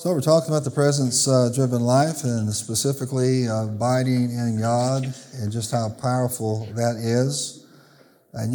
So we're talking about the presence-driven life and specifically abiding in God and just how powerful that is. And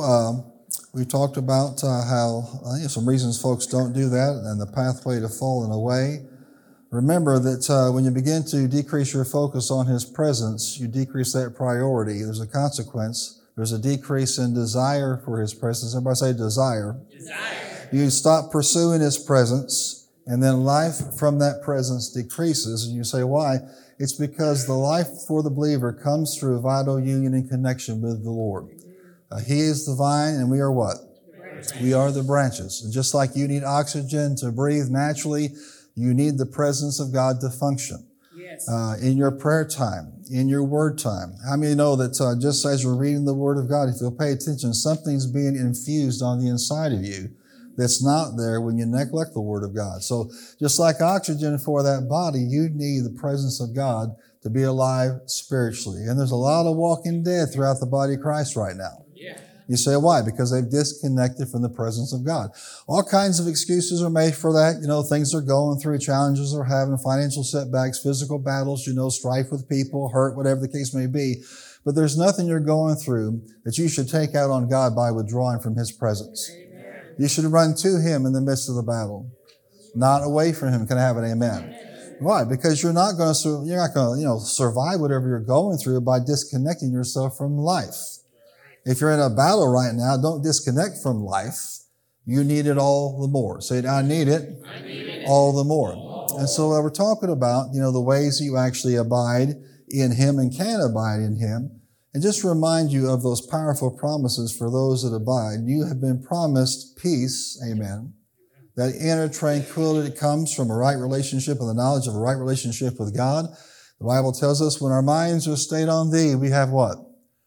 we talked about how some reasons folks don't do that and the pathway to falling away. Remember that when you begin to decrease your focus on His presence, you decrease that priority. There's a consequence. There's a decrease in desire for His presence. Everybody say desire. Desire. You stop pursuing His presence. And then life from that presence decreases. And you say, why? It's because the life for the believer comes through vital union and connection with the Lord. He is the vine and we are what? We are the branches. And just like you need oxygen to breathe naturally, you need the presence of God to function. Yes. In your prayer time, in your word time. How many know that just as you're reading the Word of God, if you'll pay attention, something's being infused on the inside of you that's not there when you neglect the Word of God. So just like oxygen for that body, you need the presence of God to be alive spiritually. And there's a lot of walking dead throughout the body of Christ right now. Yeah. You say, why? Because they've disconnected from the presence of God. All kinds of excuses are made for that. Things they're going through, challenges they're having, financial setbacks, physical battles, strife with people, hurt, whatever the case may be. But there's nothing you're going through that you should take out on God by withdrawing from His presence. You should run to Him in the midst of the battle, not away from Him. Can I have an amen? Why? Because you're not going to survive whatever you're going through by disconnecting yourself from life. If you're in a battle right now, don't disconnect from life. You need it all the more. Say, I need it all the more. And so we're talking about, the ways that you actually abide in Him and can abide in Him. And just to remind you of those powerful promises for those that abide. You have been promised peace, amen. That inner tranquility that comes from a right relationship and the knowledge of a right relationship with God. The Bible tells us when our minds are stayed on Thee, we have what?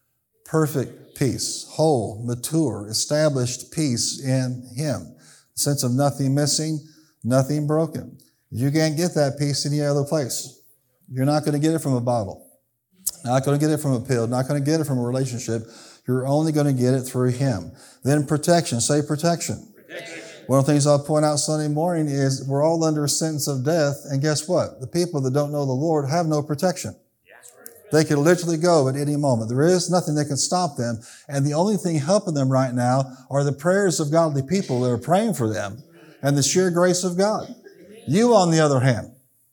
Perfect peace, whole, mature, established peace in Him. A sense of nothing missing, nothing broken. You can't get that peace any other place. You're not going to get it from a bottle. Not going to get it from a pill. Not going to get it from a relationship. You're only going to get it through Him. Then protection. Say protection. One of the things I'll point out Sunday morning is we're all under a sentence of death. And guess what? The people that don't know the Lord have no protection. They can literally go at any moment. There is nothing that can stop them. And the only thing helping them right now are the prayers of godly people that are praying for them and the sheer grace of God. You, on the other hand,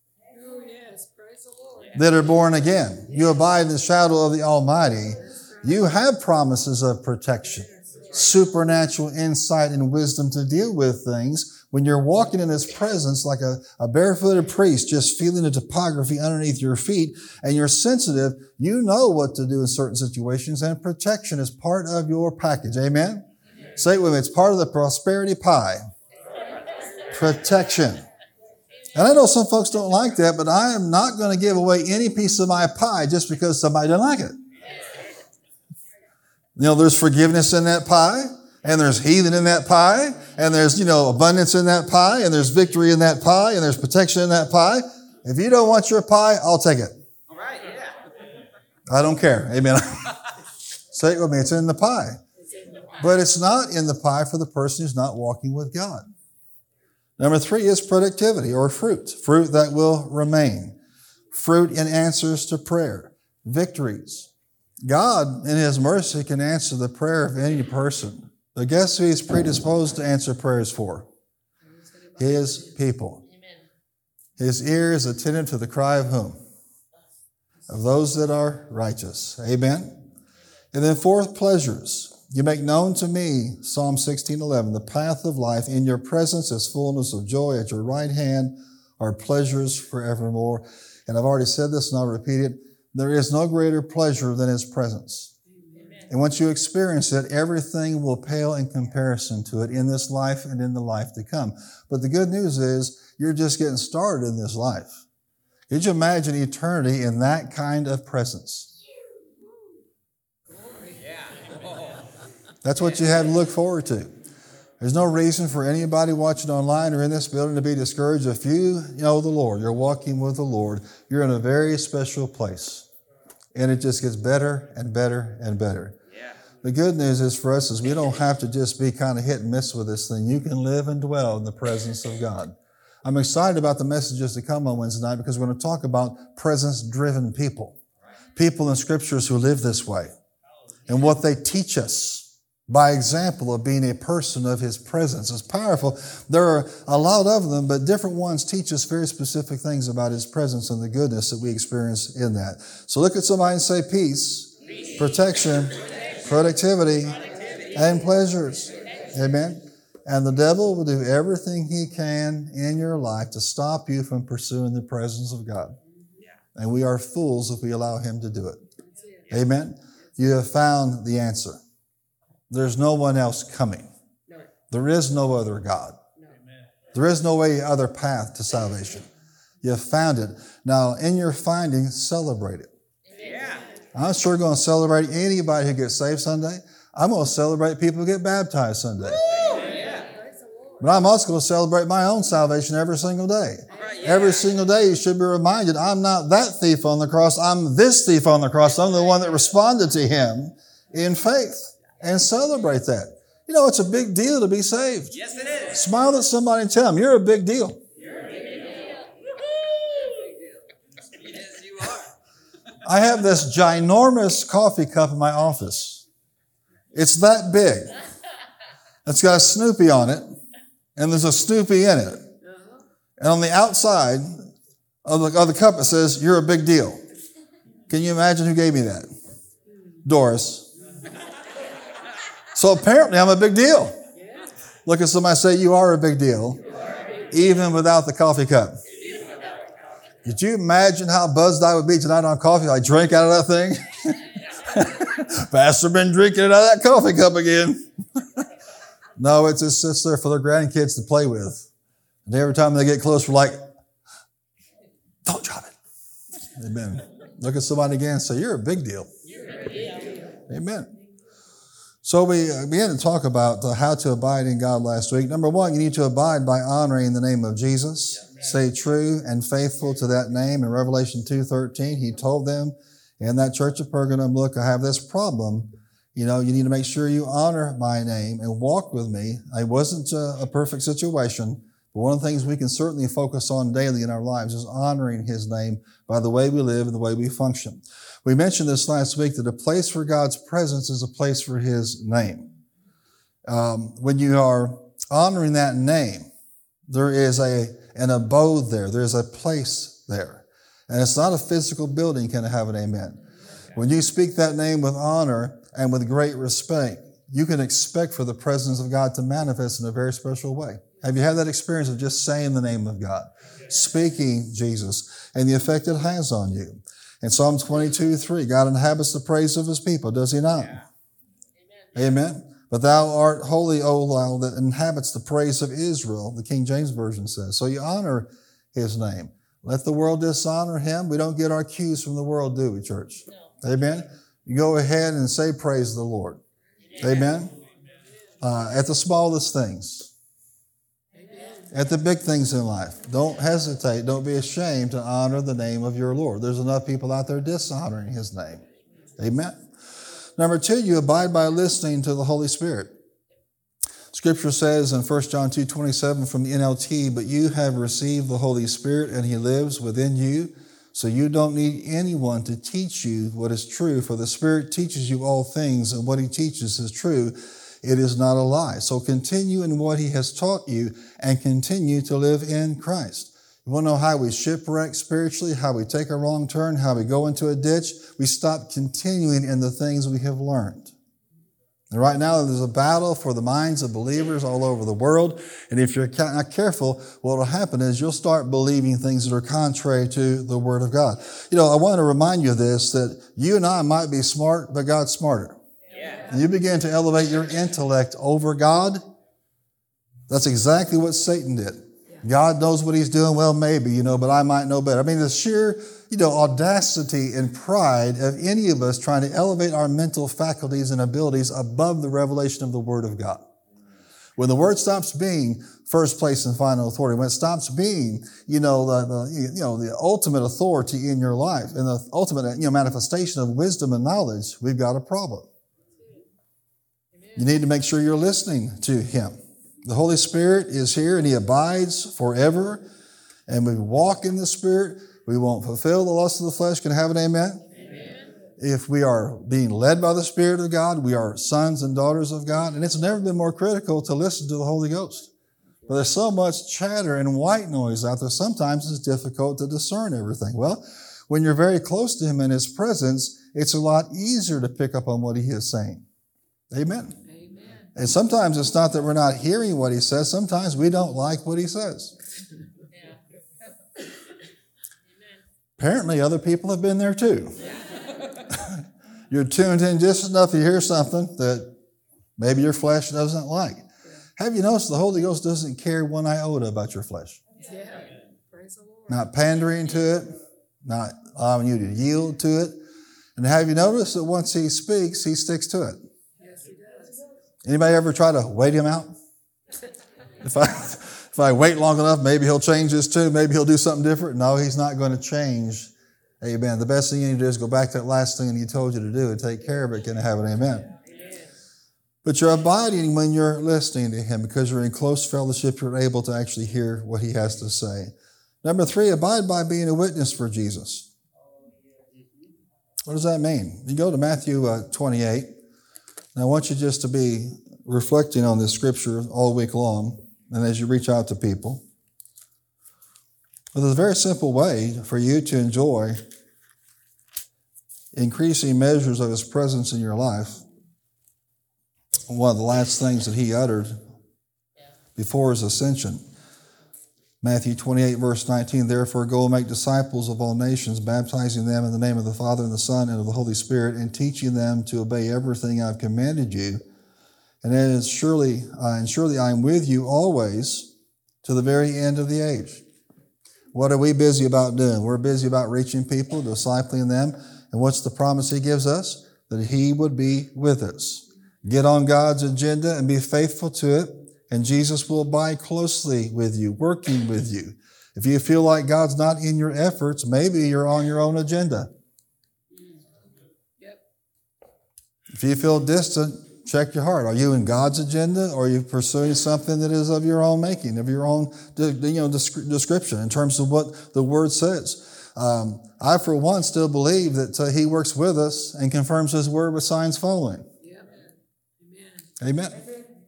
that are born again. You abide in the shadow of the Almighty. You have promises of protection, supernatural insight and wisdom to deal with things. When you're walking in His presence like a barefooted priest, just feeling the topography underneath your feet, and you're sensitive, you know what to do in certain situations, and protection is part of your package. Amen? Say it with me. It's part of the prosperity pie. Protection. And I know some folks don't like that, but I am not going to give away any piece of my pie just because somebody doesn't like it. There's forgiveness in that pie, and there's healing in that pie, and there's, abundance in that pie, and there's victory in that pie, and there's protection in that pie. If you don't want your pie, I'll take it. All right, yeah. I don't care. Amen. Say it with me. It's in the pie. But it's not in the pie for the person who's not walking with God. Number 3 is productivity or fruit. Fruit that will remain. Fruit in answers to prayer. Victories. God, in His mercy, can answer the prayer of any person. But guess who He's predisposed to answer prayers for? His people. His ear is attentive to the cry of whom? Of those that are righteous. Amen? And then 4th, pleasures. You make known to me, Psalm 16:11, the path of life. In your presence is fullness of joy. At your right hand are pleasures forevermore. And I've already said this and I'll repeat it. There is no greater pleasure than His presence. Amen. And once you experience it, everything will pale in comparison to it in this life and in the life to come. But the good news is you're just getting started in this life. Could you imagine eternity in that kind of presence? That's what you have to look forward to. There's no reason for anybody watching online or in this building to be discouraged. If you know the Lord, you're walking with the Lord, you're in a very special place. And it just gets better and better and better. Yeah. The good news is for us is we don't have to just be kind of hit and miss with this thing. You can live and dwell in the presence of God. I'm excited about the messages to come on Wednesday night because we're going to talk about presence-driven people. People in scriptures who live this way and what they teach us by example of being a person of his presence. It's powerful. There are a lot of them, but different ones teach us very specific things about his presence and the goodness that we experience in that. So look at somebody and say peace, protection, productivity, and pleasures. Amen. And the devil will do everything he can in your life to stop you from pursuing the presence of God. And we are fools if we allow him to do it. Amen. You have found the answer. There's no one else coming. There is no other God. There is no other path to salvation. You have found it. Now, in your finding, celebrate it. I'm sure going to celebrate anybody who gets saved Sunday. I'm going to celebrate people who get baptized Sunday. But I'm also going to celebrate my own salvation every single day. Every single day you should be reminded, I'm not that thief on the cross. I'm this thief on the cross. I'm the one that responded to him in faith. And celebrate that. You know, it's a big deal to be saved. Yes, it is. Smile at somebody and tell them, you're a big deal. You're a big deal. Yes, you are. I have this ginormous coffee cup in my office. It's that big. It's got a Snoopy on it, and there's a Snoopy in it. And on the outside of the cup, it says, you're a big deal. Can you imagine who gave me that? Doris. So apparently I'm a big deal. Look at somebody say, you are a big deal, even without the coffee cup. Could you imagine how buzzed I would be tonight on coffee? I drank out of that thing. Pastor been drinking it out of that coffee cup again. No, it just sits there for their grandkids to play with. And every time they get close, we're like, don't drop it. Amen. Look at somebody again and say, you're a big deal. Amen. So we began to talk about how to abide in God last week. Number one, you need to abide by honoring the name of Jesus. Stay true and faithful to that name. In Revelation 2:13, he told them in that church of Pergamum, look, I have this problem. You know, you need to make sure you honor my name and walk with me. It wasn't a perfect situation, but one of the things we can certainly focus on daily in our lives is honoring his name by the way we live and the way we function. We mentioned this last week that a place for God's presence is a place for his name. When you are honoring that name, there is an abode there. There's a place there. And it's not a physical building, can I have an amen? When you speak that name with honor and with great respect, you can expect for the presence of God to manifest in a very special way. Have you had that experience of just saying the name of God, speaking Jesus, and the effect it has on you? In Psalm 22:3, God inhabits the praise of his people, does he not? Yeah. Amen. But thou art holy, O thou that inhabits the praise of Israel, the King James Version says. So you honor his name. Let the world dishonor him. We don't get our cues from the world, do we, church? No. Amen. You go ahead and say praise the Lord. Amen. At the smallest things. At the big things in life. Don't hesitate. Don't be ashamed to honor the name of your Lord. There's enough people out there dishonoring his name. Amen. Number two, you abide by listening to the Holy Spirit. Scripture says in 1 John 2:27 from the NLT, but you have received the Holy Spirit and he lives within you, so you don't need anyone to teach you what is true, for the Spirit teaches you all things, and what he teaches is true. It is not a lie. So continue in what he has taught you and continue to live in Christ. You want to know how we shipwreck spiritually, how we take a wrong turn, how we go into a ditch? We stop continuing in the things we have learned. And right now, there's a battle for the minds of believers all over the world. And if you're not careful, what will happen is you'll start believing things that are contrary to the Word of God. You know, I want to remind you of this, that you and I might be smart, but God's smarter. And you begin to elevate your intellect over God. That's exactly what Satan did. God knows what he's doing. Well, maybe, but I might know better. I mean, the sheer, audacity and pride of any of us trying to elevate our mental faculties and abilities above the revelation of the Word of God. When the Word stops being first place and final authority, when it stops being, the ultimate authority in your life and the ultimate, manifestation of wisdom and knowledge, we've got a problem. You need to make sure you're listening to him. The Holy Spirit is here and he abides forever. and we walk in the Spirit, we won't fulfill the lust of the flesh. Can I have an amen? Amen. If we are being led by the Spirit of God, we are sons and daughters of God. And it's never been more critical to listen to the Holy Ghost. But there's so much chatter and white noise out there, sometimes it's difficult to discern everything. Well, when you're very close to Him in His presence, it's a lot easier to pick up on what He is saying. Amen. Amen. And sometimes it's not that we're not hearing what He says. Sometimes we don't like what He says. Yeah. Amen. Apparently, other people have been there too. You're tuned in just enough to hear something that maybe your flesh doesn't like. Have you noticed the Holy Ghost doesn't care one iota about your flesh? Yeah. Praise the Lord. Not pandering to it, not allowing you to yield to it. And have you noticed that once He speaks, He sticks to it? Yes, He does. Anybody ever try to wait Him out? If I wait long enough, maybe He'll change His tune. Maybe He'll do something different. No, He's not going to change. Amen. The best thing you need to do is go back to that last thing He told you to do and take care of it. Can I have an amen? Amen. But you're abiding when you're listening to Him because you're in close fellowship. You're able to actually hear what He has to say. Number 3, abide by being a witness for Jesus. What does that mean? You go to Matthew 28. And I want you just to be reflecting on this scripture all week long and as you reach out to people. But there's a very simple way for you to enjoy increasing measures of His presence in your life. One of the last things that He uttered before His ascension. Matthew 28, verse 19, therefore go and make disciples of all nations, baptizing them in the name of the Father and the Son and of the Holy Spirit, and teaching them to obey everything I've commanded you. And surely I am with you always to the very end of the age. What are we busy about doing? We're busy about reaching people, discipling them. And what's the promise He gives us? That He would be with us. Get on God's agenda and be faithful to it, and Jesus will abide closely with you, working with you. If you feel like God's not in your efforts, maybe you're on your own agenda. Yep. If you feel distant, check your heart. Are you in God's agenda, or are you pursuing something that is of your own making, of your own description in terms of what the Word says? I, for one, still believe that He works with us and confirms His Word with signs following. Amen.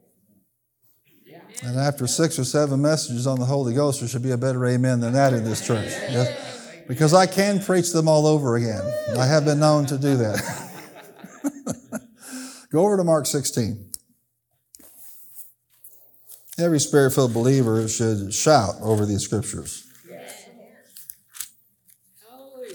And after 6 or 7 messages on the Holy Ghost, there should be a better amen than that in this church. Yes? Because I can preach them all over again. I have been known to do that. Go over to Mark 16. Every Spirit-filled believer should shout over these scriptures. Hallelujah.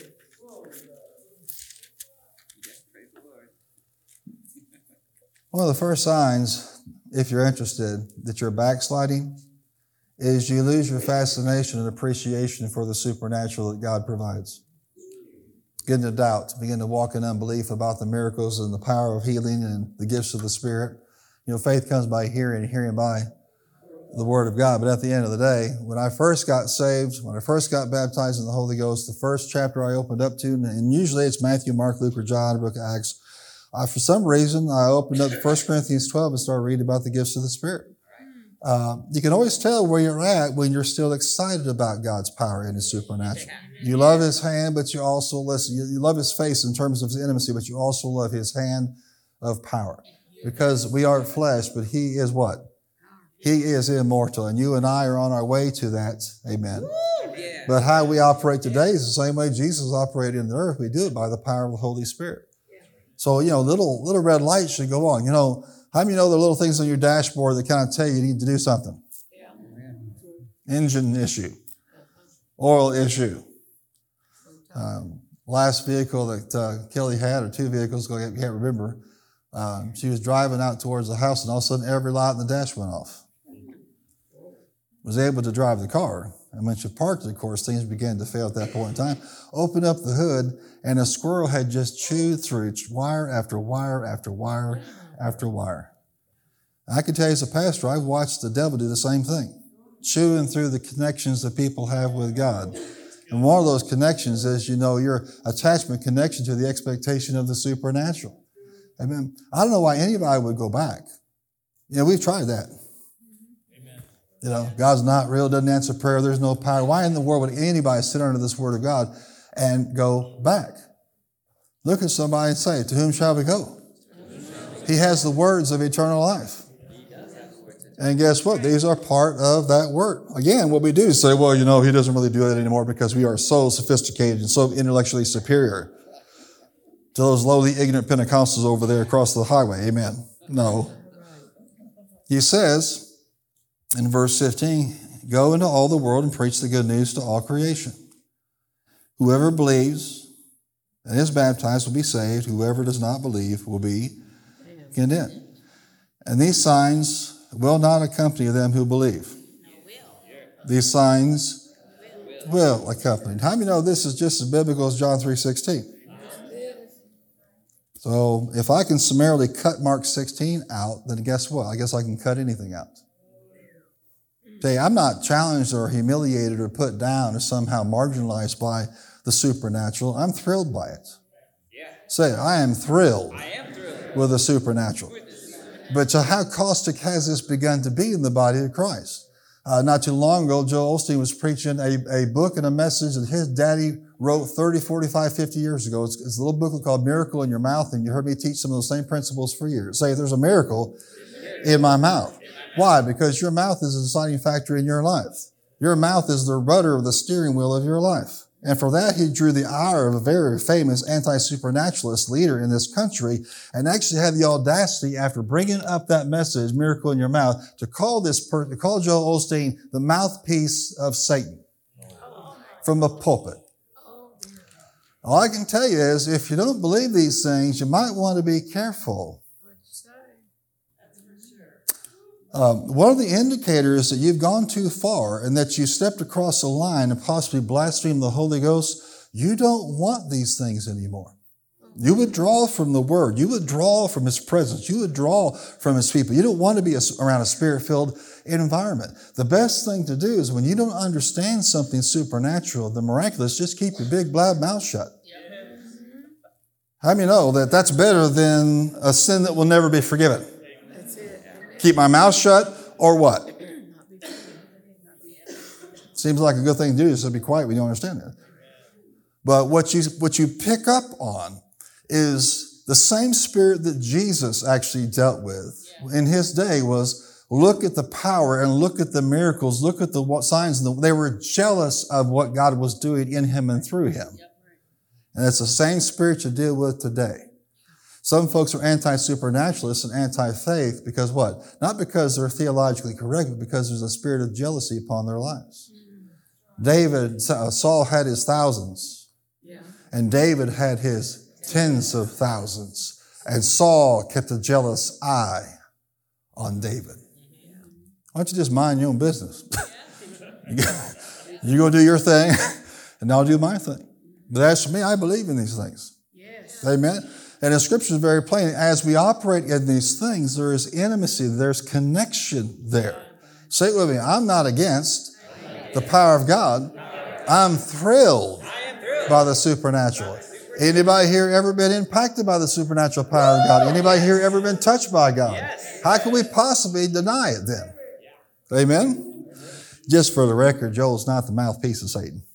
Praise the Lord. One of the first signs, if you're interested, that you're backsliding is you lose your fascination and appreciation for the supernatural that God provides. Begin to doubt, begin to walk in unbelief about the miracles and the power of healing and the gifts of the Spirit. Faith comes by hearing, and hearing by the Word of God. But at the end of the day, when I first got saved, when I first got baptized in the Holy Ghost, the first chapter I opened up to, and usually it's Matthew, Mark, Luke, or John, book of Acts, for some reason, I opened up 1 Corinthians 12 and started reading about the gifts of the Spirit. You can always tell where you're at when you're still excited about God's power and His supernatural. You love His hand, but you also you love His face in terms of His intimacy, but you also love His hand of power. Because we are flesh, but He is what? He is immortal, and you and I are on our way to that. Amen. Yeah. But how we operate today is the same way Jesus operated in the earth. We do it by the power of the Holy Spirit. So, little red lights should go on. How many know there are little things on your dashboard that kind of tell you need to do something? Yeah. Engine issue. Oil issue. Last vehicle that Kelly had, or 2 vehicles, I can't remember, she was driving out towards the house, and all of a sudden every light in the dash went off. Was able to drive the car. And when she parked it, of course, things began to fail at that point in time. Opened up the hood, and a squirrel had just chewed through wire after wire after wire after wire. I can tell you as a pastor, I've watched the devil do the same thing, chewing through the connections that people have with God. And one of those connections is, your attachment connection to the expectation of the supernatural. Amen. I don't know why anybody would go back. We've tried that. You know, God's not real, doesn't answer prayer, there's no power. Why in the world would anybody sit under this word of God and go back? Look at somebody and say, to whom shall we go? He has the words of eternal life. And guess what? These are part of that word. Again, what we do is say, well, you know, he doesn't really do that anymore because we are so sophisticated and so intellectually superior to those lowly, ignorant Pentecostals over there across the highway. Amen. No. He says in verse 15, go into all the world and preach the good news to all creation. Whoever believes and is baptized will be saved. Whoever does not believe will be condemned. And these signs will not accompany them who believe. These signs will accompany. How many know this is just as biblical as John 3:16? So if I can summarily cut Mark 16 out, then guess what? I guess I can cut anything out. Say, I'm not challenged or humiliated or put down or somehow marginalized by the supernatural. I'm thrilled by it. Say, I am thrilled with the supernatural. But how caustic has this begun to be in the body of Christ? Not too long ago, Joel Osteen was preaching a book and a message that his daddy wrote 30, 45, 50 years ago. It's a little booklet called Miracle in Your Mouth, and you heard me teach some of those same principles for years. Say, there's a miracle in my mouth. Why? Because your mouth is a deciding factor in your life. Your mouth is the rudder of the steering wheel of your life. And for that, he drew the ire of a very famous anti-supernaturalist leader in this country and actually had the audacity, after bringing up that message, Miracle in Your Mouth, to call Joel Osteen the mouthpiece of Satan from the pulpit. All I can tell you is, if you don't believe these things, you might want to be careful. One of the indicators that you've gone too far and that you stepped across a line and possibly blasphemed the Holy Ghost, you don't want these things anymore. You withdraw from the Word. You withdraw from His presence. You withdraw from His people. You don't want to be around a Spirit-filled environment. The best thing to do is when you don't understand something supernatural, the miraculous, just keep your big blab mouth shut. How many know that that's better than a sin that will never be forgiven? Keep my mouth shut, or what? Seems like a good thing to do, is to be quiet when you don't understand it. But what you pick up on is the same spirit that Jesus actually dealt with in His day was look at the power and look at the miracles, look at the signs. They were jealous of what God was doing in Him and through Him. And it's the same spirit you deal with today. Some folks are anti-supernaturalists and anti-faith because what? Not because they're theologically correct, but because there's a spirit of jealousy upon their lives. Saul had his thousands, and David had his tens of thousands, and Saul kept a jealous eye on David. Why don't you just mind your own business? You go do your thing, and I'll do my thing. But as for me, I believe in these things. Amen. And the Scripture is very plain. As we operate in these things, there is intimacy, there's connection there. Say it with me. I'm not against the power of God. I'm thrilled by the supernatural. Anybody here ever been impacted by the supernatural power of God? Anybody here ever been touched by God? How can we possibly deny it then? Amen? Just for the record, Joel's not the mouthpiece of Satan.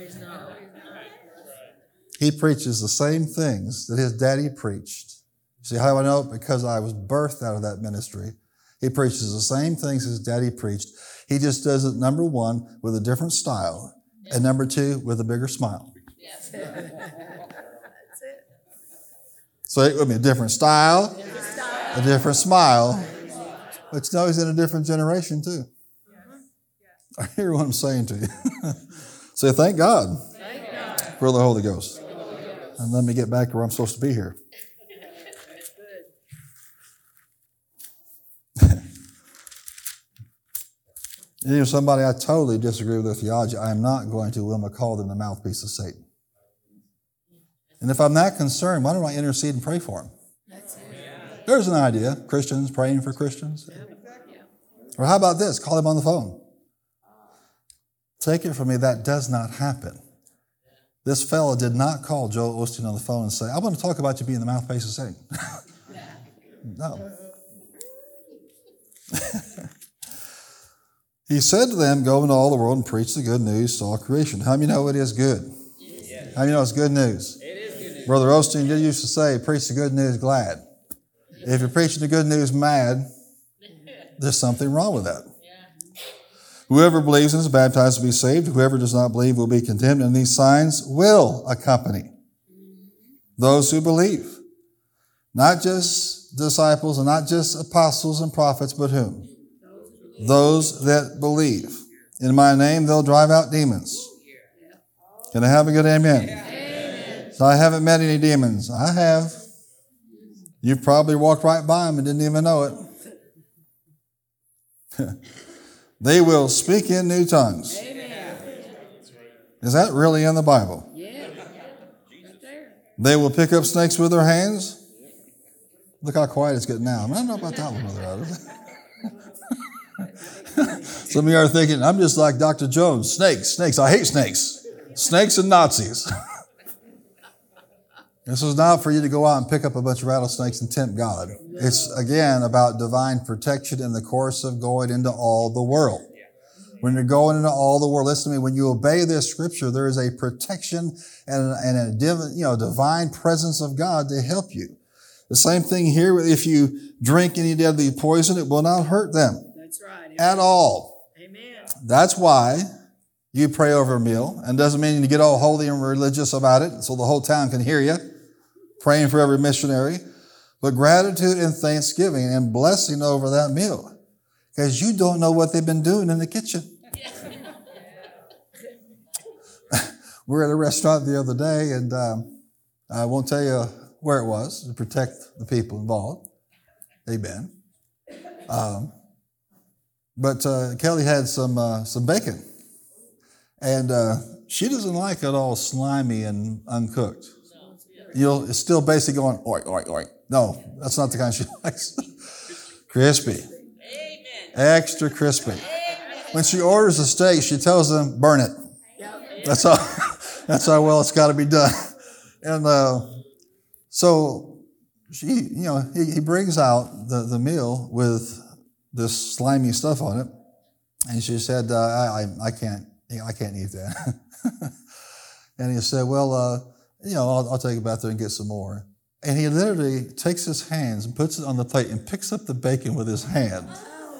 He preaches the same things that his daddy preached. See how do I know? Because I was birthed out of that ministry. He preaches the same things his daddy preached. He just does it, number one, with a different style, and number two, with a bigger smile. That's it. So it would be a different style, a different smile, but you know he's in a different generation too. I hear what I'm saying to you. Say, thank God for the Holy Ghost. And let me get back to where I'm supposed to be here. You know, somebody I totally disagree with their theology, I am not going to Wilma call them the mouthpiece of Satan. And if I'm that concerned, why don't I intercede and pray for them? There's an idea. Christians praying for Christians. Or how about this? Call them on the phone. Take it from me, that does not happen. This fellow did not call Joel Osteen on the phone and say, I want to talk about you being the mouthpiece of Satan. No. He said to them, go into all the world and preach the good news to all creation. How many know it is good? Yes. How many know it's good news? It is good news. Brother Osteen did used to say, preach the good news glad. If you're preaching the good news mad, there's something wrong with that. Whoever believes and is baptized will be saved. Whoever does not believe will be condemned. And these signs will accompany those who believe. Not just disciples and not just apostles and prophets, but whom? Those that believe. In my name, they'll drive out demons. Can I have a good amen? Amen. So I haven't met any demons. I have. You've probably walked right by them and didn't even know it. They will speak in new tongues. Amen. Is that really in the Bible? Yeah. Right there. They will pick up snakes with their hands. Look how quiet it's getting now. I don't know about that one, Brother Adams. Some of you are thinking, I'm just like Dr. Jones. Snakes. I hate snakes. Snakes and Nazis. This is not for you to go out and pick up a bunch of rattlesnakes and tempt God. It's, again, about divine protection in the course of going into all the world. When you're going into all the world, listen to me, when you obey this scripture, there is a protection and a divine presence of God to help you. The same thing here, if you drink any deadly poison, it will not hurt them. That's right. At all. Amen. That's why you pray over a meal, and doesn't mean you get all holy and religious about it so the whole town can hear you, praying for every missionary, but gratitude and thanksgiving and blessing over that meal, because you don't know what they've been doing in the kitchen. We were at a restaurant the other day, and I won't tell you where it was to protect the people involved. Amen. But Kelly had some bacon, and she doesn't like it all slimy and uncooked. It's still basically going oink, oink, oink. No, that's not the kind she likes. Crispy. Amen. Extra crispy. Amen. When she orders a steak, she tells them, burn it. Yep. That's how well it's got to be done. And so he brings out the meal with this slimy stuff on it, and she said, I can't eat that. And he said, well, I'll take it back there and get some more. And he literally takes his hands and puts it on the plate and picks up the bacon with his hand.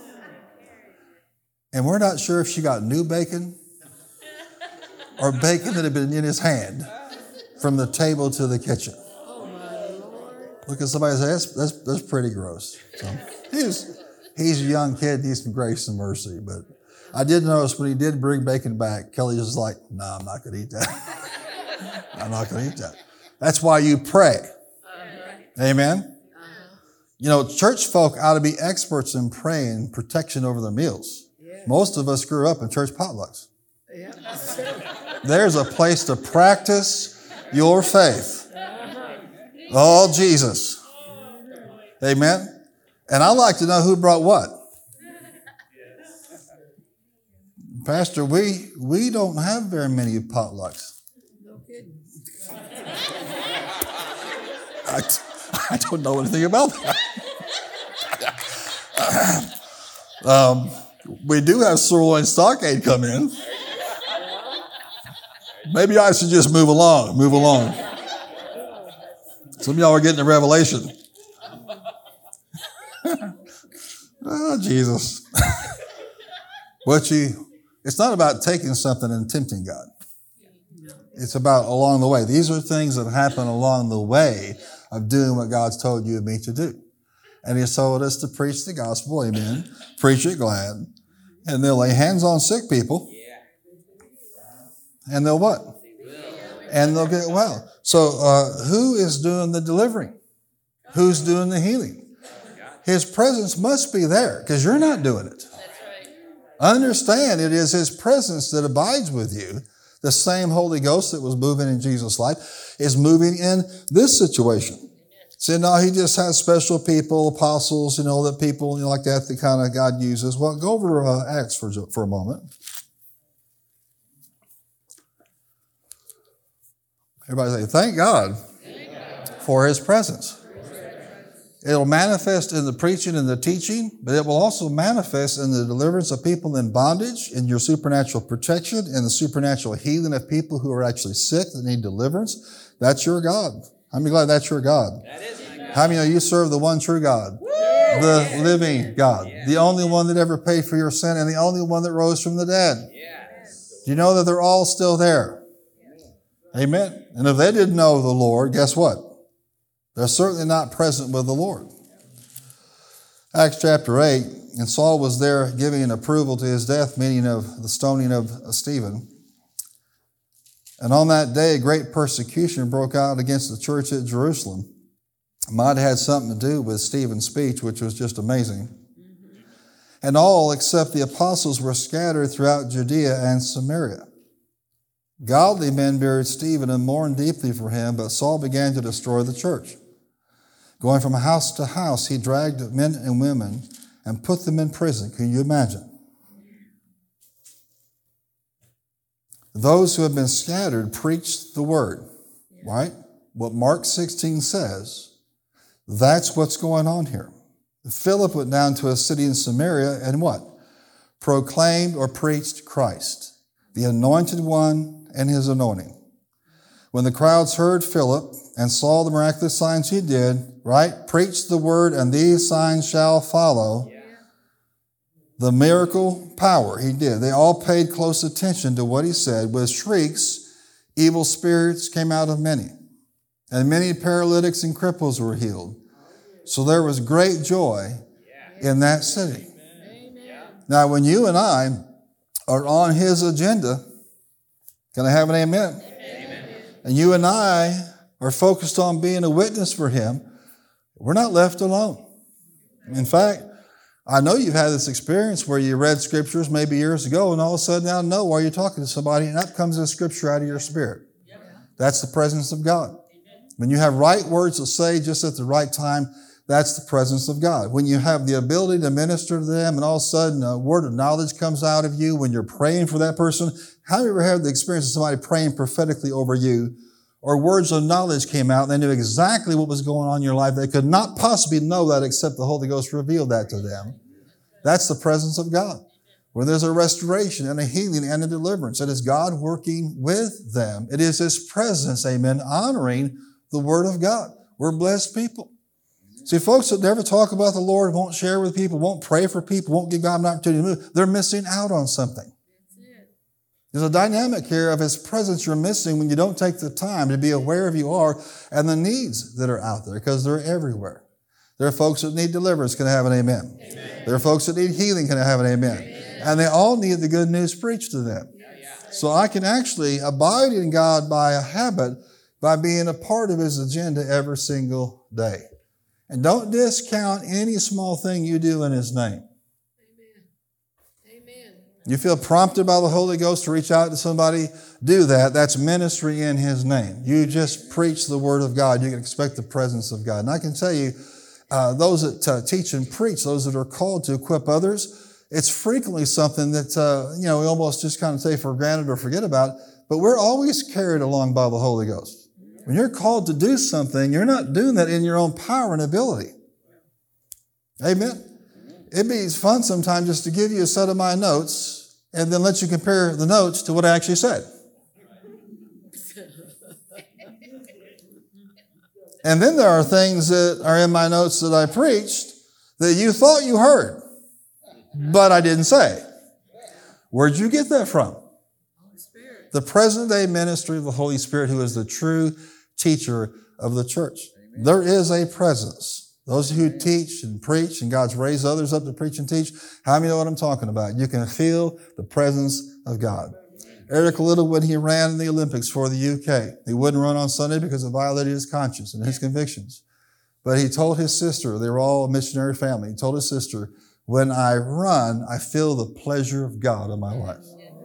And we're not sure if she got new bacon or bacon that had been in his hand from the table to the kitchen. Look at somebody and say, that's pretty gross. So he's a young kid, needs some grace and mercy. But I did notice when he did bring bacon back, Kelly was like, no, I'm not going to eat that. I'm not going to eat that. That's why you pray. Amen? Church folk ought to be experts in praying protection over their meals. Yeah. Most of us grew up in church potlucks. Yeah. There's a place to practice your faith. Oh, Jesus. Amen? And I like to know who brought what. Pastor, we don't have very many potlucks. No kidding. I don't know anything about that. We do have sirloin stockade come in. Maybe I should just move along. Some of y'all are getting a revelation. Oh, Jesus. It's not about taking something and tempting God. It's about along the way. These are things that happen along the way of doing what God's told you and me to do. And He's told us to preach the gospel, amen, preach it glad, and they'll lay hands on sick people, and they'll what? And they'll get well. So who is doing the delivering? Who's doing the healing? His presence must be there, because you're not doing it. Understand, it is His presence that abides with you. The same Holy Ghost that was moving in Jesus' life is moving in this situation. See, no, He just has special people, apostles, that people like that kind of God uses. Well, go over to Acts for a moment. Everybody say, thank God for His presence. It'll manifest in the preaching and the teaching, but it will also manifest in the deliverance of people in bondage, in your supernatural protection, in the supernatural healing of people who are actually sick that need deliverance. That's your God. How many glad that's your God? That is my God. How many know you serve the one true God? The living God. The only one that ever paid for your sin and the only one that rose from the dead. Do you know that they're all still there? Amen. And if they didn't know the Lord, guess what? They're certainly not present with the Lord. Acts chapter 8, and Saul was there giving an approval to his death, meaning of the stoning of Stephen. And on that day, a great persecution broke out against the church at Jerusalem. It might have had something to do with Stephen's speech, which was just amazing. And all except the apostles were scattered throughout Judea and Samaria. Godly men buried Stephen and mourned deeply for him, but Saul began to destroy the church. Going from house to house, he dragged men and women and put them in prison. Can you imagine? Those who have been scattered preached the word, right? What Mark 16 says, that's what's going on here. Philip went down to a city in Samaria and what? Proclaimed or preached Christ, the anointed one and his anointing. When the crowds heard Philip and saw the miraculous signs he did, right? Preach the word and these signs shall follow. The miracle power he did. They all paid close attention to what he said. With shrieks, evil spirits came out of many, and many paralytics and cripples were healed. So there was great joy in that city. Now, when you and I are on his agenda, can I have an amen? And you and I are focused on being a witness for him, we're not left alone. In fact, I know you've had this experience where you read scriptures maybe years ago and all of a sudden out of nowhere you're talking to somebody and up comes a scripture out of your spirit. That's the presence of God. When you have right words to say just at the right time, that's the presence of God. When you have the ability to minister to them and all of a sudden a word of knowledge comes out of you when you're praying for that person. How have you ever had the experience of somebody praying prophetically over you or words of knowledge came out and they knew exactly what was going on in your life? They could not possibly know that except the Holy Ghost revealed that to them. That's the presence of God. Where there's a restoration and a healing and a deliverance. It is God working with them. It is his presence, amen, honoring the word of God. We're blessed people. See, folks that never talk about the Lord, won't share with people, won't pray for people, won't give God an opportunity to move, they're missing out on something. There's a dynamic here of his presence you're missing when you don't take the time to be aware of you are and the needs that are out there because they're everywhere. There are folks that need deliverance. Can I have an amen? There are folks that need healing. Can I have an amen? And they all need the good news preached to them. So I can actually abide in God by a habit by being a part of his agenda every single day. And don't discount any small thing you do in his name. Amen. You feel prompted by the Holy Ghost to reach out to somebody, do that. That's ministry in his name. You just preach the word of God. You can expect the presence of God. And I can tell you, those that teach and preach, those that are called to equip others, it's frequently something that, we almost just kind of take for granted or forget about, but we're always carried along by the Holy Ghost. When you're called to do something, you're not doing that in your own power and ability. Amen. It'd be fun sometimes just to give you a set of my notes and then let you compare the notes to what I actually said. And then there are things that are in my notes that I preached that you thought you heard, but I didn't say. Where'd you get that from? The present day ministry of the Holy Spirit, who is the true teacher of the church. There is a presence. Those who teach and preach, and God's raised others up to preach and teach, how many know what I'm talking about? You can feel the presence of God. Eric Little, when he ran in the Olympics for the UK, he wouldn't run on Sunday because it violated his conscience and his convictions. But he told his sister, they were all a missionary family, he told his sister, when I run, I feel the pleasure of God in my life.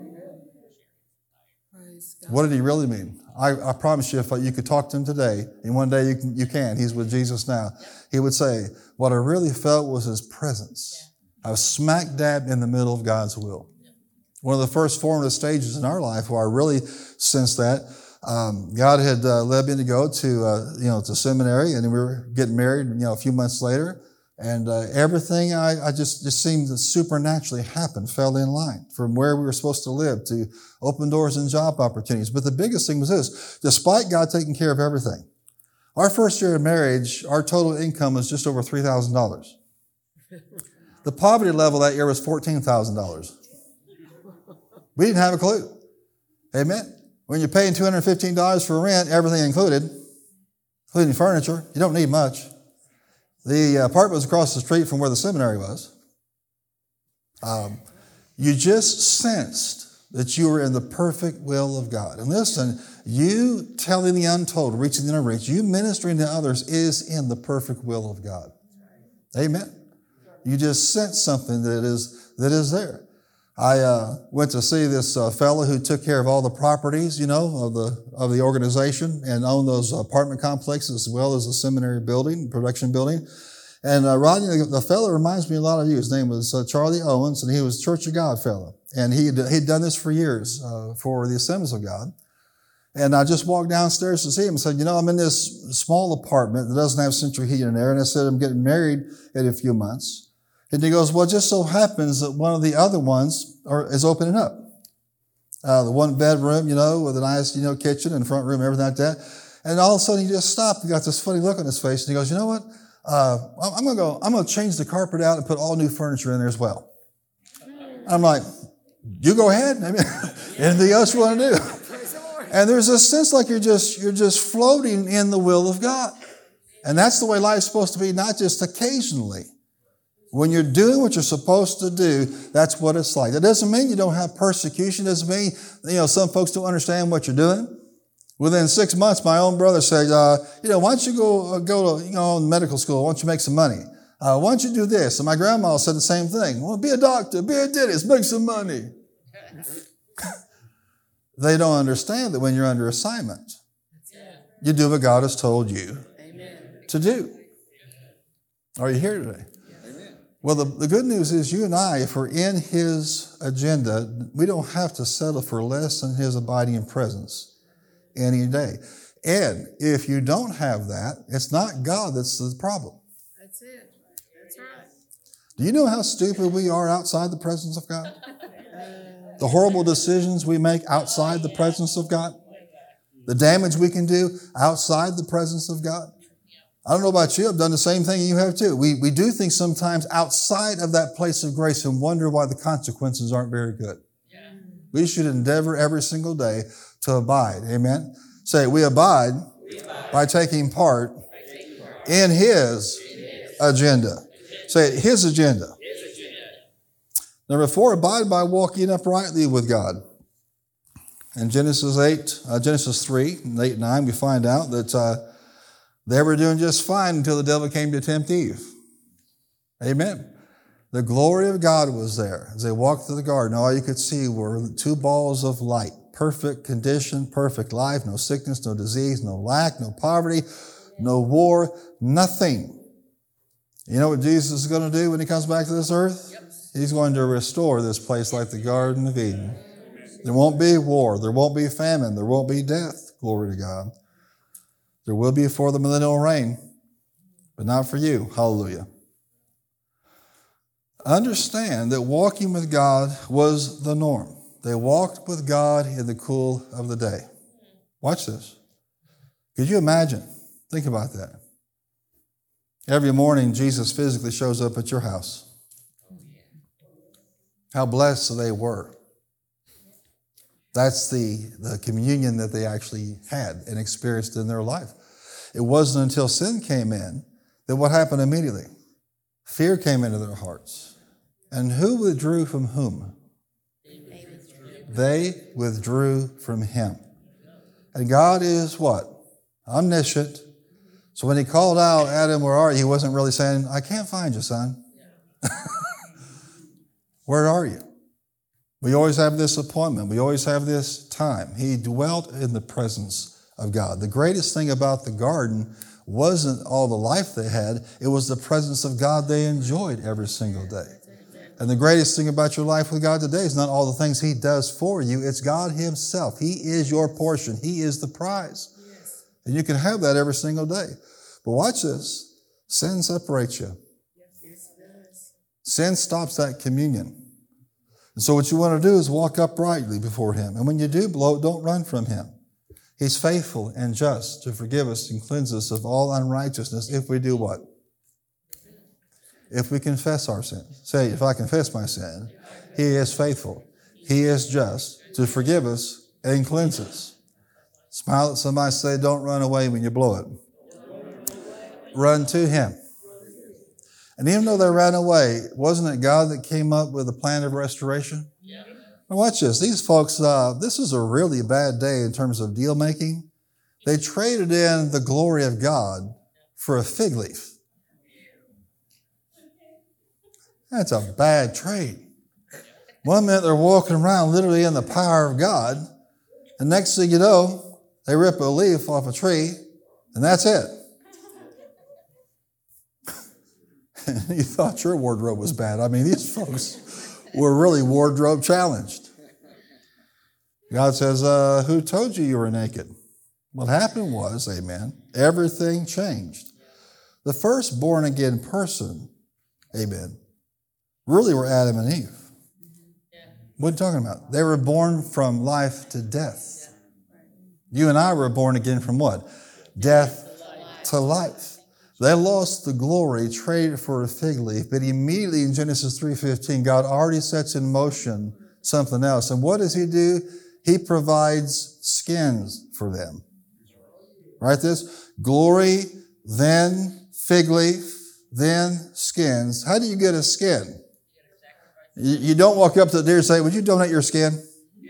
What did he really mean? I promise you, if you could talk to him today, and one day you can, he's with Jesus now, he would say, what I really felt was his presence. I was smack dab in the middle of God's will. One of the first formative stages in our life where I really sensed that God had led me to go to seminary, and we were getting married, a few months later. And everything I just seemed to supernaturally happen, fell in line from where we were supposed to live to open doors and job opportunities. But the biggest thing was this: despite God taking care of everything, our first year of marriage, our total income was just over $3,000. The poverty level that year was $14,000. We didn't have a clue. Amen. When you're paying $215 for rent, everything included, including furniture, you don't need much. The apartment was across the street from where the seminary was. You just sensed that you were in the perfect will of God. And listen, you telling the untold, reaching the unreached, you ministering to others is in the perfect will of God. Amen. You just sense something that is there. I went to see this fellow who took care of all the properties, of the organization, and owned those apartment complexes as well as the seminary building, production building. And Rodney, the fellow reminds me a lot of you. His name was Charlie Owens, and he was Church of God fellow. And he'd done this for years for the Assemblies of God. And I just walked downstairs to see him and said, I'm in this small apartment that doesn't have central heating in there. And I said, I'm getting married in a few months. And he goes, well, it just so happens that one of the other ones is opening up. The one bedroom, with a nice, kitchen and front room, everything like that. And all of a sudden he just stopped. He got this funny look on his face. And he goes, you know what? I'm going to change the carpet out and put all new furniture in there as well. I'm like, you go ahead. I mean, anything else you want to do? And there's a sense like you're just floating in the will of God. And that's the way life's supposed to be, not just occasionally. When you're doing what you're supposed to do, that's what it's like. That doesn't mean you don't have persecution. It doesn't mean, some folks don't understand what you're doing. Within 6 months, my own brother said, why don't you go to, medical school? Why don't you make some money? Why don't you do this? And my grandma said the same thing. Well, be a doctor, be a dentist, make some money. They don't understand that when you're under assignment, you do what God has told you to do. Are you here today? Well, the good news is you and I, if we're in His agenda, we don't have to settle for less than His abiding presence any day. And if you don't have that, it's not God that's the problem. That's it. That's right. Do you know how stupid we are outside the presence of God? The horrible decisions we make outside the presence of God? The damage we can do outside the presence of God? I don't know about you, I've done the same thing you have too. We do things sometimes outside of that place of grace and wonder why the consequences aren't very good. We should endeavor every single day to abide. Amen? Say, we abide by taking part in His agenda. Say, His agenda. Number 4, abide by walking uprightly with God. In Genesis 3, 8 and 9, we find out that they were doing just fine until the devil came to tempt Eve. Amen. The glory of God was there. As they walked through the garden, all you could see were 2 balls of light. Perfect condition, perfect life, no sickness, no disease, no lack, no poverty, no war, nothing. You know what Jesus is going to do when He comes back to this earth? He's going to restore this place like the Garden of Eden. There won't be war. There won't be famine. There won't be death. Glory to God. There will be for the millennial reign, but not for you. Hallelujah. Understand that walking with God was the norm. They walked with God in the cool of the day. Watch this. Could you imagine? Think about that. Every morning, Jesus physically shows up at your house. How blessed they were. That's the communion that they actually had and experienced in their life. It wasn't until sin came in that what happened immediately? Fear came into their hearts. And who withdrew from whom? They withdrew from Him. And God is what? Omniscient. So when He called out, Adam, where are you? He wasn't really saying, I can't find you, son. Where are you? We always have this appointment. We always have this time. He dwelt in the presence of God. The greatest thing about the garden wasn't all the life they had. It was the presence of God they enjoyed every single day. And the greatest thing about your life with God today is not all the things He does for you. It's God Himself. He is your portion. He is the prize. Yes. And you can have that every single day. But watch this. Sin separates you. Yes, it does. Sin stops that communion. And so what you want to do is walk uprightly before Him. And when you do blow it, don't run from Him. He's faithful and just to forgive us and cleanse us of all unrighteousness if we do what? If we confess our sins. Say, if I confess my sin, He is faithful. He is just to forgive us and cleanse us. Smile at somebody, say, don't run away when you blow it. Run to Him. And even though they ran away, wasn't it God that came up with a plan of restoration? Yeah. Now watch this. These folks, this is a really bad day in terms of deal making. They traded in the glory of God for a fig leaf. That's a bad trade. One minute they're walking around literally in the power of God. The next thing you know, they rip a leaf off a tree, and that's it. You thought your wardrobe was bad. I mean, these folks were really wardrobe challenged. God says, who told you were naked? What happened was, amen, everything changed. The first born again person, amen, really were Adam and Eve. What are you talking about? They were born from life to death. You and I were born again from what? Death to life. They lost the glory, traded for a fig leaf, but immediately in Genesis 3:15, God already sets in motion something else. And what does He do? He provides skins for them. Right this? Glory, then fig leaf, then skins. How do you get a skin? You don't walk up to the deer and say, would you donate your skin?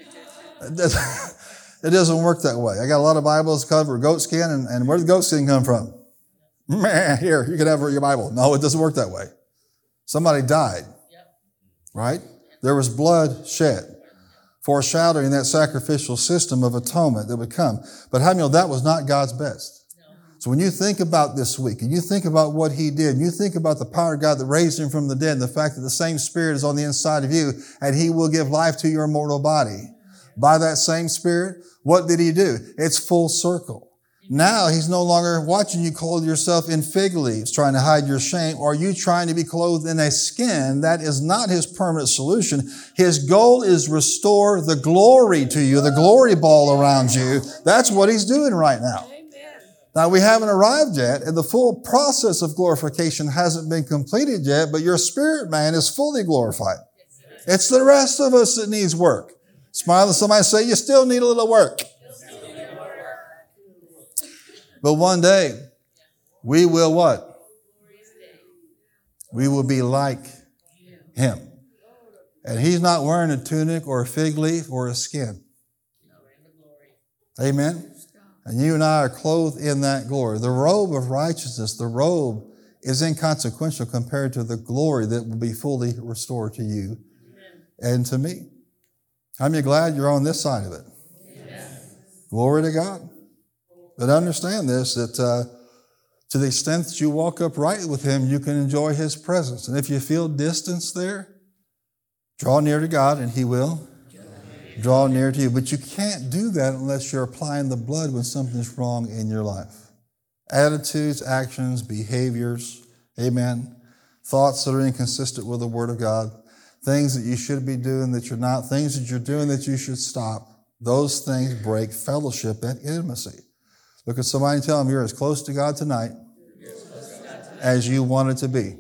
It doesn't work that way. I got a lot of Bibles covered goat skin, and where did the goat skin come from? Here, you can have your Bible. No, it doesn't work that way. Somebody died, right? There was blood shed, foreshadowing that sacrificial system of atonement that would come. But how many know that was not God's best? So when you think about this week, and you think about what He did, and you think about the power of God that raised Him from the dead, and the fact that the same Spirit is on the inside of you, and He will give life to your mortal body. By that same Spirit, what did He do? It's full circle. Now He's no longer watching you clothe yourself in fig leaves, trying to hide your shame, or you trying to be clothed in a skin. That is not His permanent solution. His goal is restore the glory to you, the glory ball around you. That's what He's doing right now. Now, we haven't arrived yet, and the full process of glorification hasn't been completed yet, but your spirit man is fully glorified. It's the rest of us that needs work. Smile at somebody and say, you still need a little work. But one day, we will what? We will be like Him. And He's not wearing a tunic or a fig leaf or a skin. Amen? And you and I are clothed in that glory. The robe of righteousness, the robe is inconsequential compared to the glory that will be fully restored to you and to me. How many glad you're on this side of it? Yes. Glory to God. But understand this, that to the extent that you walk upright with Him, you can enjoy His presence. And if you feel distance there, draw near to God and He will draw near to you. But you can't do that unless you're applying the blood when something's wrong in your life. Attitudes, actions, behaviors, amen, thoughts that are inconsistent with the Word of God, things that you should be doing that you're not, things that you're doing that you should stop. Those things break fellowship and intimacy. Look at somebody and tell them you're as close to God tonight as you wanted to be.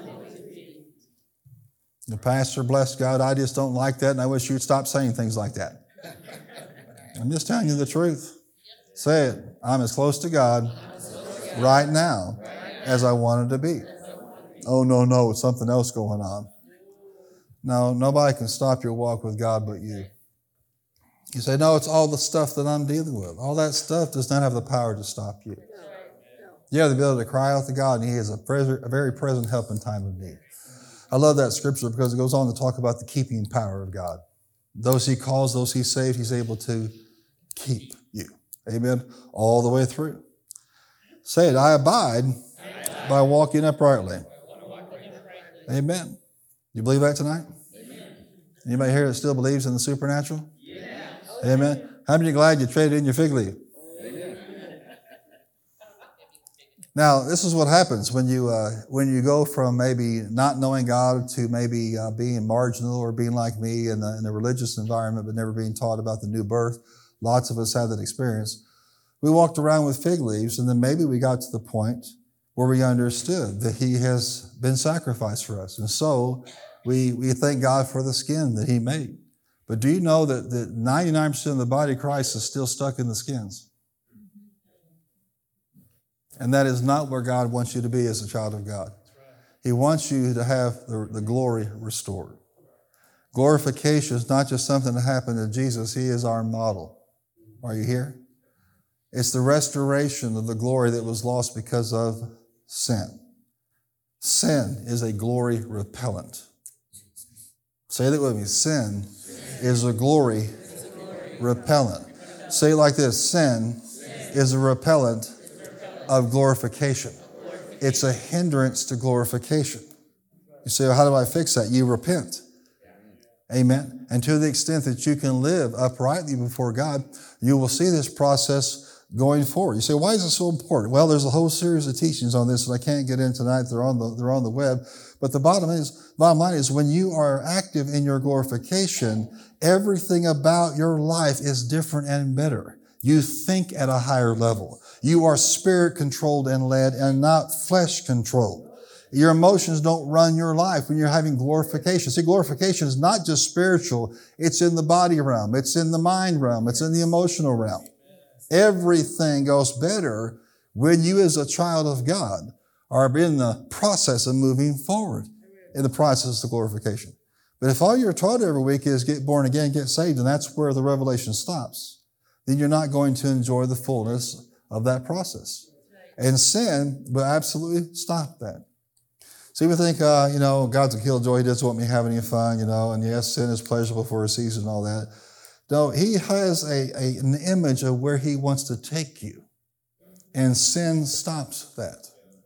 The pastor, bless God, I just don't like that, and I wish you'd stop saying things like that. I'm just telling you the truth. Say it. I'm as close to God right now as I wanted to be. Oh, no, it's something else going on. No, nobody can stop your walk with God but you. You say, no, it's all the stuff that I'm dealing with. All that stuff does not have the power to stop you. You have the ability to cry out to God, and He is a very present help in time of need. I love that scripture because it goes on to talk about the keeping power of God. Those He calls, those He saved, He's able to keep you. Amen. All the way through. Say it, I abide by walking uprightly. Amen. You believe that tonight? Amen. Anybody here that still believes in the supernatural? Yeah. Amen. How many are glad you traded in your fig leaf? Amen. Now, this is what happens when you go from maybe not knowing God to maybe being marginal or being like me in a religious environment, but never being taught about the new birth. Lots of us had that experience. We walked around with fig leaves, and then maybe we got to the point where we understood that He has been sacrificed for us. And so we thank God for the skin that He made. But do you know that 99% of the body of Christ is still stuck in the skins? And that is not where God wants you to be as a child of God. He wants you to have the glory restored. Glorification is not just something that happened to Jesus. He is our model. Are you here? It's the restoration of the glory that was lost because of sin. Sin is a glory repellent. Say that with me. Sin is a glory repellent. Say it like this. Sin is a repellent of glorification. It's a hindrance to glorification. You say, well, how do I fix that? You repent. Amen. And to the extent that you can live uprightly before God, you will see this process going forward. You say, why is it so important? Well, there's a whole series of teachings on this that I can't get into tonight. They're on the web. But the bottom line is when you are active in your glorification, everything about your life is different and better. You think at a higher level. You are spirit controlled and led and not flesh controlled. Your emotions don't run your life when you're having glorification. See, glorification is not just spiritual. It's in the body realm. It's in the mind realm. It's in the emotional realm. Everything goes better when you as a child of God are in the process of moving forward in the process of glorification. But if all you're taught every week is get born again, get saved, and that's where the revelation stops, then you're not going to enjoy the fullness of that process. And sin will absolutely stop that. See, we think, God's a killjoy. He doesn't want me having any fun, and yes, sin is pleasurable for a season and all that. No, He has an image of where He wants to take you. And sin stops that.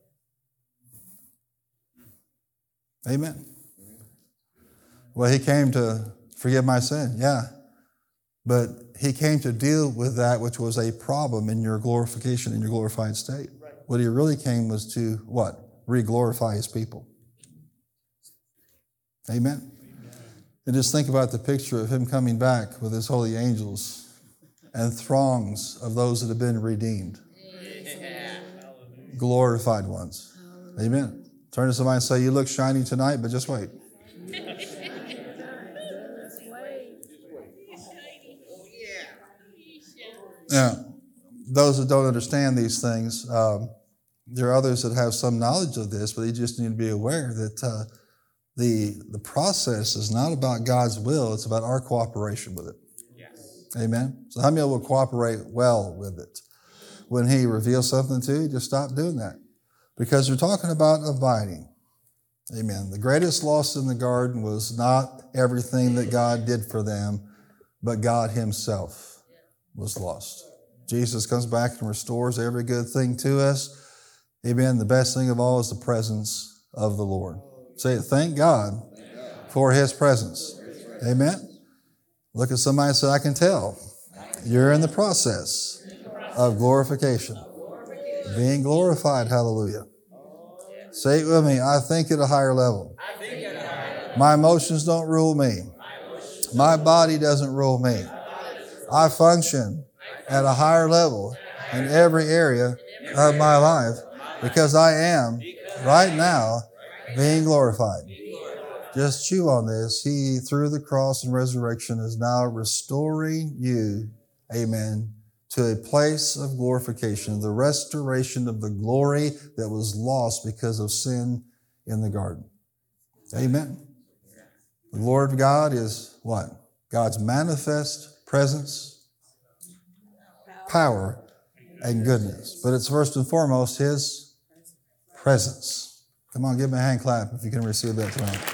Amen. Well, He came to forgive my sin. Yeah. But He came to deal with that which was a problem in your glorification, in your glorified state. Right. What He really came was to what? Re-glorify His people. Amen. And just think about the picture of Him coming back with His holy angels and throngs of those that have been redeemed. Yeah. Glorified ones. Amen. Turn to somebody and say, you look shiny tonight, but just wait. Now, those that don't understand these things, there are others that have some knowledge of this, but they just need to be aware that the process is not about God's will, it's about our cooperation with it. Yes. Amen? So how many will cooperate well with it? When He reveals something to you, just stop doing that. Because we're talking about abiding. Amen. The greatest loss in the garden was not everything that God did for them, but God Himself was lost. Jesus comes back and restores every good thing to us. Amen. The best thing of all is the presence of the Lord. Say it, thank God for His presence. Amen. Look at somebody and say, I can tell you're in the process of glorification. Being glorified, hallelujah. Say it with me, I think at a higher level. My emotions don't rule me. My body doesn't rule me. I function at a higher level in every area of my life because I am right now being glorified. Just chew on this. He, through the cross and resurrection, is now restoring you, amen, to a place of glorification, the restoration of the glory that was lost because of sin in the garden. Amen. The glory of God is what? God's manifest presence, power, and goodness. But it's first and foremost His presence. Come on, give me a hand clap if you can receive that tonight.